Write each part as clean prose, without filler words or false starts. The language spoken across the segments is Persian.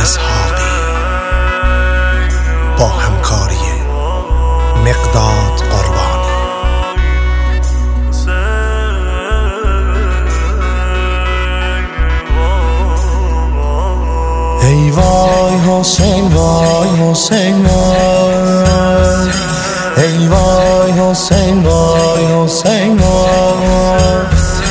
اسحاقی با همکاری مقداد قربانی. ای وای حسین وای حسین وای، ای وای حسین وای حسین وای،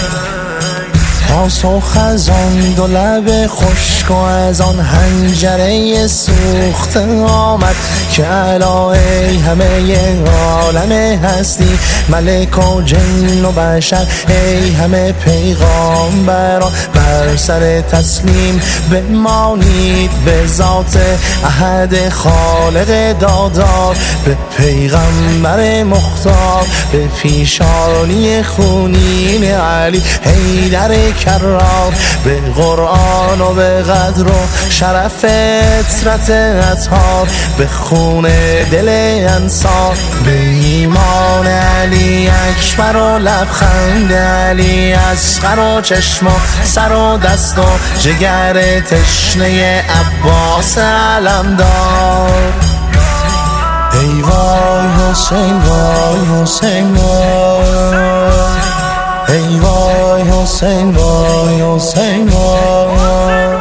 پاسخ از آن دو لب خشک و از آن حنجره سوخته آمد که الا ای همه عالم هستی، ملک و جن و بشر، ای همه پیغامبران بر سر تسلیم بمانید به ذات احد خالق دادار، به پیغمبر مختار، به پیشانی خونین علی حیدر کرار، به قرآن و به قدر و شرف اطرت اطهار، به خون دل انصار، به ایمان علی اکبر و لبخند علی اصغر و چشم و سر و دست و جگر تشنه عباس علمدار. ای وای حسین وای حسین وای، ای وای حسین وای حسین وای،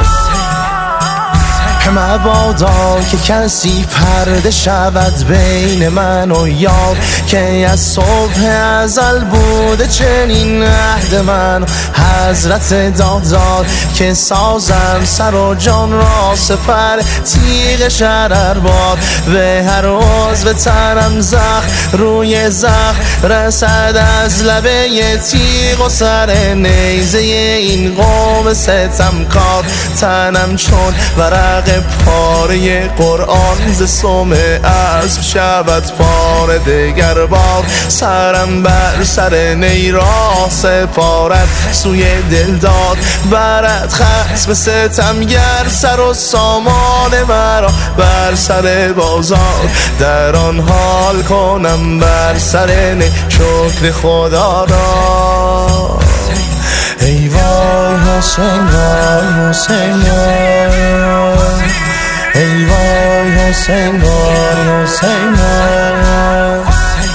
مبادا که کسی پرده شود بین من و یار، که از صبح ازل بوده چنین عهد من حضرت دادار، که سازم سر و جان را سپر تیغ شرر باد، به هر عضو تنم زخم روی زخم رسد از لبه تیغ و سر نیزه این قوم ستمکار، تنم چون ورق پاره قرآن ز سم اسب شود پاره دگر بار، سرم بر سر نیرا سپارد سوی دلدار، برد خصم ستمگر سر و سامان مرا بر سر بازار، در آن حال کنم بر سر نی شکر خدا را. ای وای حسین وای حسین وای، ای وای حسین وای حسین وای،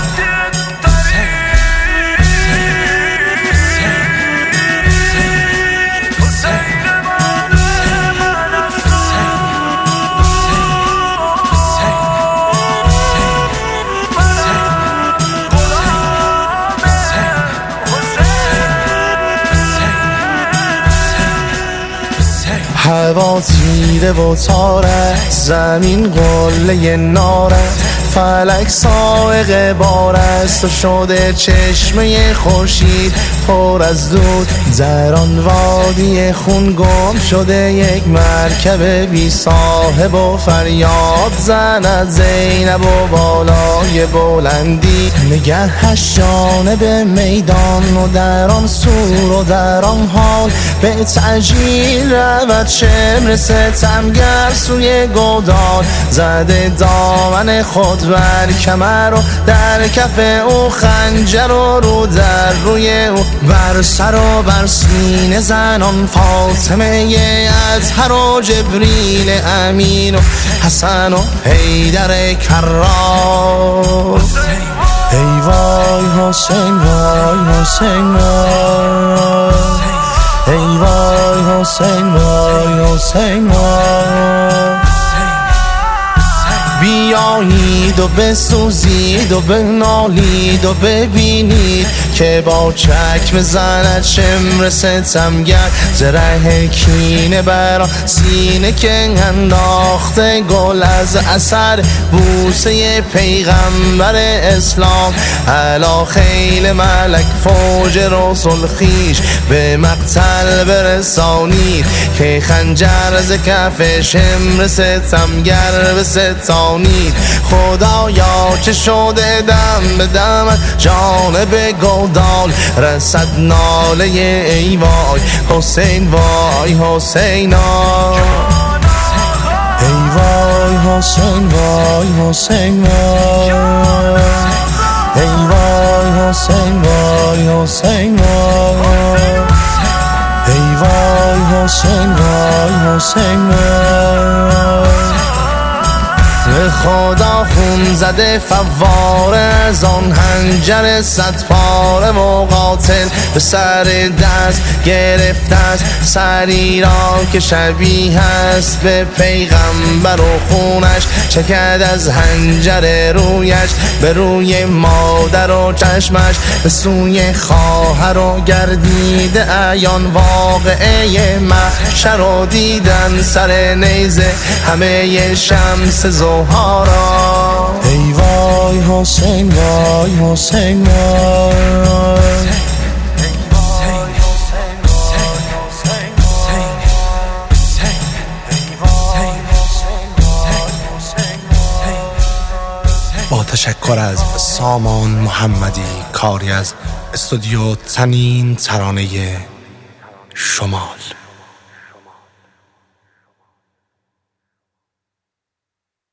هوا تیره و تارت، زمین قله نارت، فلک سائق بار است و شده چشمه خورشید پر از دود، در آن وادی خون گم شده یک مرکب بی صاحب و فریاد زند زینب و بالای بلندی، نگهش جانب میدان و در آن سور و در آن حال به تعجیل رود شمر ستمگر سوی گودال، زده دامن خود بر کمر و در کف او خنجر و رو در روی او، بر سر و بر سینه زنان فاطمه اطهر و جبریل امین و حسن و حیدر کرار. ای وای حسین وای حسین وای، ای وای حسین وای حسین وای، بیایید و بسوزید و بنالید و ببینید که با چکمه زند شمر ستمگر، زره کینه بر سینه که انداخته گل از اثر بوسه پیغمبر اسلام، علا خیل ملک فوج رسول خویش به مقتل برسانید، که خنجر ز کف شمر ستمگر بستانید، خدایا چه شده دم به دم جانب گودال، رسد ناله ای وای حسین وای حسینا، ای وای حسین وای حسین وای، ای وای حسین وای حسین وای، ای وای حسین وای حسین وای. خدا خون زده فواره از آن هنجر 100 پاره و قاتل به سر دست گرفته است سری را که شبیه است به پیغمبر و خونش چکد از هنجر رویش به روی مادر و چشمش به سوی خواهر و گردیده عیان واقعه محشر و دیدن سر نیزه همه شمس زهارا. ای وای حسین وای حسین وای با تشکر از سامان محمدی، کاری از استودیو تنین ترانه شمال.